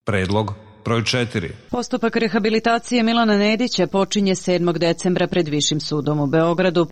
Predlog broj 4. Postupak rehabilitacije Milana Nedića počinje 7. decembra pred Višim sudom u Beogradu.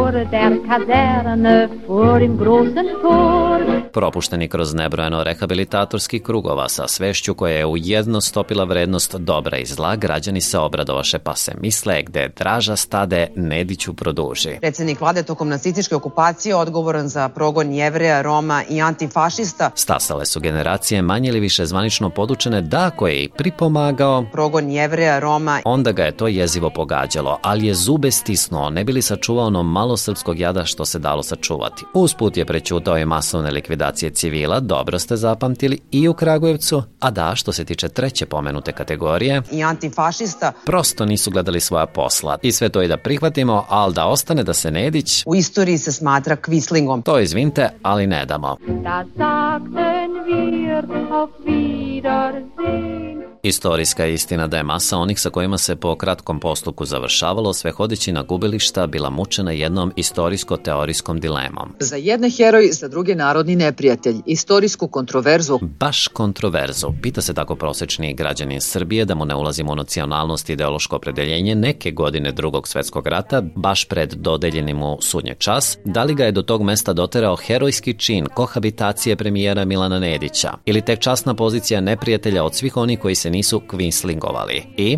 Propušteni kroz nebrojeno rehabilitatorskih krugova sa svešću koja je ujedno stopila vrednost dobra i zla, građani se obradovaše pa se misle gde draža stade Nediću produži. Predsjednik vlade tokom nacističke okupacije odgovoran za progon Jevreja, Roma i antifašista. Stasale su generacije manje ili više zvanično podučene da ako je i pripomagao progon Jevreja, Roma, onda ga je to jezivo pogađalo, ali je zube stisnuo, ne bi li sačuvao ono malo srpskog jada što se dalo sačuvati. Usput je prećutao i masovne likvidacije civila, dobro ste zapamtili, i u Kragujevcu, a da, što se tiče treće pomenute kategorije, i antifašista, prosto nisu gledali svoja posla. I sve to i da prihvatimo, ali da ostane da se Nedić u istoriji se smatra kvislingom. To izvinite, ali ne damo. Istorijska je istina da je masa onih sa kojima se po kratkom postupku završavalo sve hodeći na gubilišta bila mučena jednom istorijsko-teorijskom dilemom. Za jedne heroj, za druge narodni neprijatelj. Istorijsku kontroverzu. Baš kontroverzu. Pita se tako prosečni građanin Srbije, da mu ne ulazimo u nacionalnost i ideološko opredeljenje, neke godine Drugog svetskog rata, baš pred dodeljenim mu sudnji čas, da li ga je do tog mesta doterao herojski čin kohabitacije premijera Milana Nedića ili tek časna pozicija neprijatelja od svih onih koji se nisu kvinslingovali. I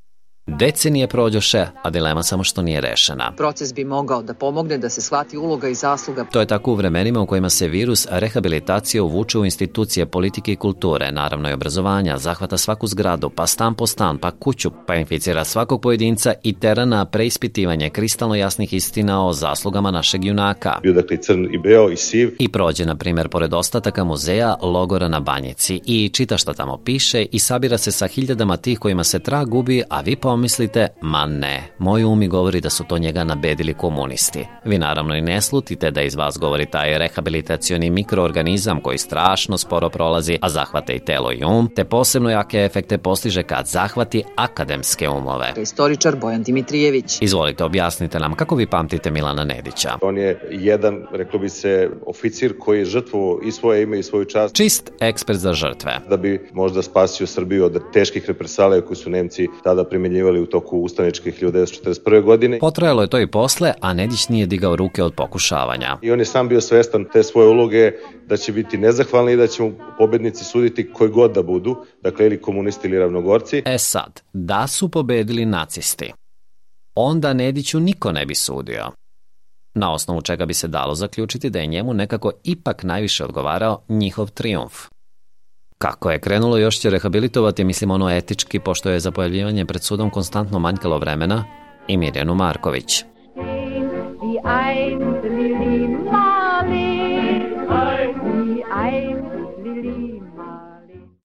decenije prođoše, a dilema samo što nije rešena. Proces bi mogao da pomogne da se shvati uloga i zasluga. To je tako u vremenima u kojima se virus rehabilitacije uvuče u institucije politike i kulture, naravno i obrazovanja, zahvata svaku zgradu, pa stan po stan, pa kuću, pa inficira svakog pojedinca i tera na preispitivanje kristalno jasnih istina o zaslugama našeg junaka. Bio dakle crn i beo i siv. I prođe, na primjer, pored ostataka muzeja logora na Banjici i čita šta tamo piše i sabira se sa hiljadama tih kojima se trag gubi, a vi pomislite, ma ne, moj um mi govori da su to njega nabedili komunisti. Vi naravno i ne slutite da iz vas govori taj rehabilitacioni mikroorganizam koji strašno sporo prolazi, a zahvata i telo i um, te posebno jake efekte postiže kad zahvati akademske umove. Istoričar Bojan Dimitrijević. Izvolite, objasnite nam kako vi pamtite Milana Nedića. On je jedan, reklo bi se, oficir koji je žrtvovao i svoje ime i svoju čast. Čist ekspert za žrtve. Da bi možda spasio Srbiju od teških represalija koje su Nemci tada primenjivali u toku ustaničkih 1941. godine. Potrajalo je to i posle, a Nedić nije digao ruke od pokušavanja. I on je sam bio svestan te svoje uloge da će biti nezahvalni i da će mu pobednici suditi koji god da budu, dakle ili komunisti ili ravnogorci. E sad, da su pobedili nacisti, onda Nediću niko ne bi sudio. Na osnovu čega bi se dalo zaključiti da je njemu nekako ipak najviše odgovarao njihov trijumf. Kako je krenulo, još će rehabilitovati, mislim ono etički, pošto je za pojavljivanje pred sudom konstantno manjkalo vremena, i Mirjanu Marković.